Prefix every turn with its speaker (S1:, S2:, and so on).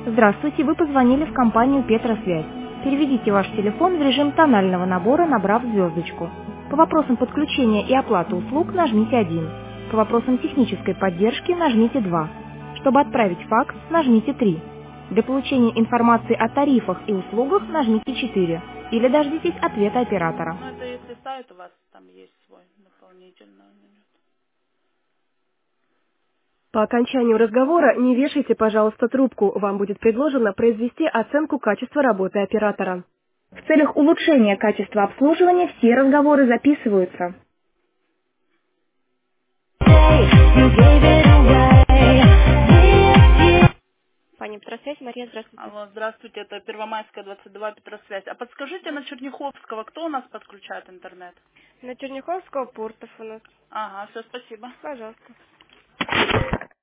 S1: Здравствуйте, вы позвонили в компанию Петросвязь. Переведите ваш телефон в режим тонального набора, набрав звездочку. По вопросам подключения и оплаты услуг нажмите 1. По вопросам технической поддержки нажмите 2. Чтобы отправить факс, нажмите 3. Для получения информации о тарифах и услугах нажмите 4. Или дождитесь ответа оператора.
S2: Ну, это если сайт у вас там есть свой дополнительно.
S1: По окончанию разговора не вешайте, пожалуйста, трубку. Вам будет предложено произвести оценку качества работы оператора. В целях улучшения качества обслуживания все разговоры записываются. Пани Петросвязь, Мария, здравствуйте.
S2: Алло, здравствуйте, это Первомайская, 22, Петросвязь. А подскажите на Черняховского, кто у нас подключает интернет?
S1: На Черняховского Пуртов у нас.
S2: Ага, все, спасибо.
S1: Пожалуйста.